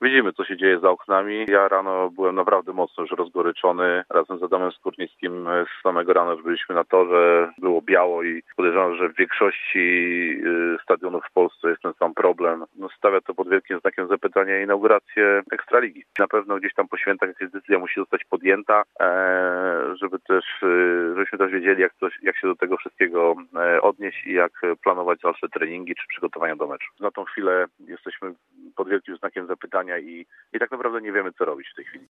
Widzimy, co się dzieje za oknami. Ja rano byłem naprawdę mocno już rozgoryczony. Razem z Adamem Skórnickim z samego rana już byliśmy na torze. Było biało i podejrzewam, że w większości stadionów w Polsce jest ten sam problem. Stawia to pod wielkim znakiem zapytania inaugurację Ekstraligi. Na pewno gdzieś tam po świętach jakaś decyzja musi zostać podjęta, żebyśmy też wiedzieli, jak się do tego wszystkiego odnieść i jak planować dalsze treningi czy przygotowania do meczu. Na tą chwilę jesteśmy pod wielkim znakiem zapytania i tak naprawdę nie wiemy, co robić w tej chwili.